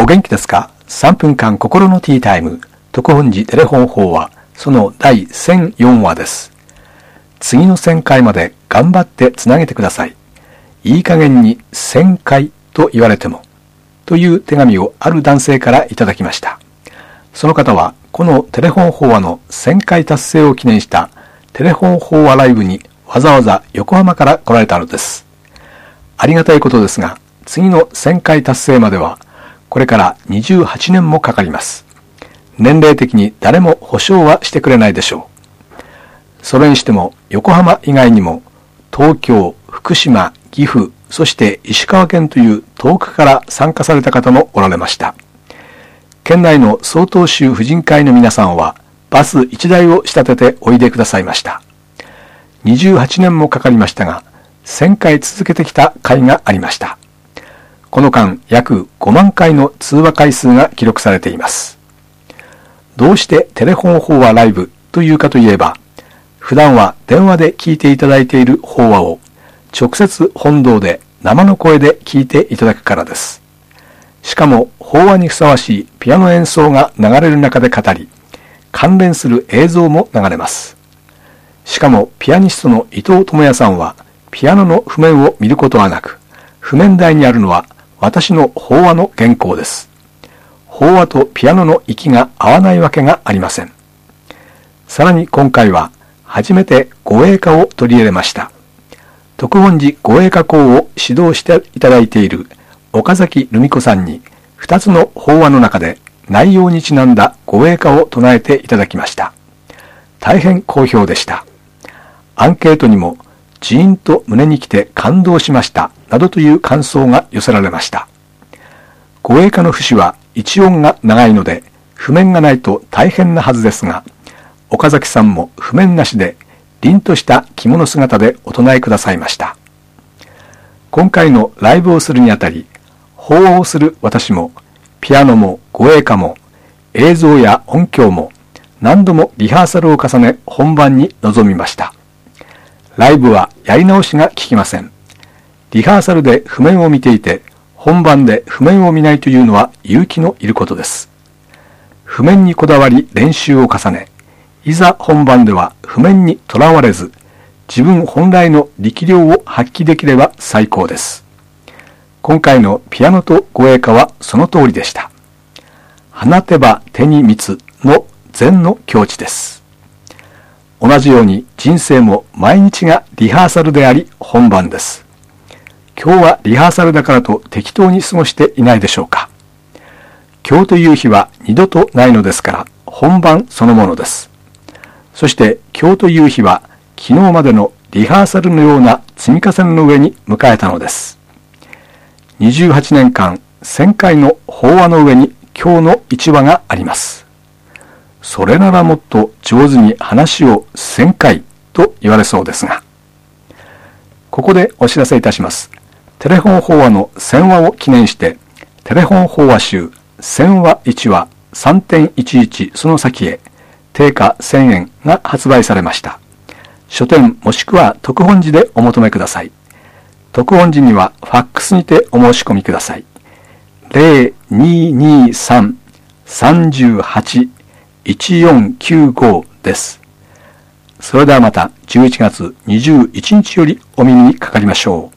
元気ですか？ 3 分間心のティータイム、特本寺テレフォン法話、その第1004話です。次の1000回まで頑張ってつなげてください。いい加減に1000回と言われても、という手紙をある男性からいただきました。その方は、このテレフォン法話の1000回達成を記念したテレフォン法話ライブにわざわざ横浜から来られたのです。ありがたいことですが、次の1000回達成までは、これから28年もかかります。年齢的に誰も保証はしてくれないでしょう。それにしても、横浜以外にも、東京、福島、岐阜、そして石川県という遠くから参加された方もおられました。県内の曹洞宗婦人会の皆さんは、バス1台を仕立てておいでくださいました。28年もかかりましたが、1000回続けてきた会がありました。この間、約5万回の通話回数が記録されています。どうしてテレフォン法話ライブというかといえば、普段は電話で聞いていただいている法話を、直接本堂で生の声で聞いていただくからです。しかも、法話にふさわしいピアノ演奏が流れる中で語り、関連する映像も流れます。しかも、ピアニストの伊藤智也さんは、ピアノの譜面を見ることはなく、譜面台にあるのは私の法話の原稿です。法話とピアノの息が合わないわけがありません。さらに今回は、初めて語彙歌を取り入れました。特本寺語彙歌講を指導していただいている岡崎留美子さんに、2つの法話の中で内容にちなんだ語彙歌を唱えていただきました。大変好評でした。アンケートにも、ジーンと胸に来て感動しました、などという感想が寄せられました。語彙歌の節は一音が長いので、譜面がないと大変なはずですが、岡崎さんも譜面なしで、凛とした着物姿でお唱えくださいました。今回のライブをするにあたり、法話をする私も、ピアノも語彙歌も、映像や音響も、何度もリハーサルを重ね本番に臨みました。ライブはやり直しが効きません。リハーサルで譜面を見ていて、本番で譜面を見ないというのは勇気のいることです。譜面にこだわり練習を重ね、いざ本番では譜面にとらわれず、自分本来の力量を発揮できれば最高です。今回のピアノと語彙歌はその通りでした。放てば手に蜜の禅の境地です。同じように人生も毎日がリハーサルであり本番です。今日はリハーサルだからと適当に過ごしていないでしょうか。今日という日は二度とないのですから本番そのものです。そして今日という日は昨日までのリハーサルのような積み重ねの上に迎えたのです。28年間1000回の法話の上に今日の1話があります。それならもっと上手に話を1000回と言われそうですが。ここでお知らせいたします。テレフォン法話の1000話を記念して、テレフォン法話集1000話1話 3.11 その先へ、定価1000円が発売されました。書店もしくは特本寺でお求めください。特本寺にはファックスにてお申し込みください。0223-38-1495 です。それではまた11月21日よりお耳にかかりましょう。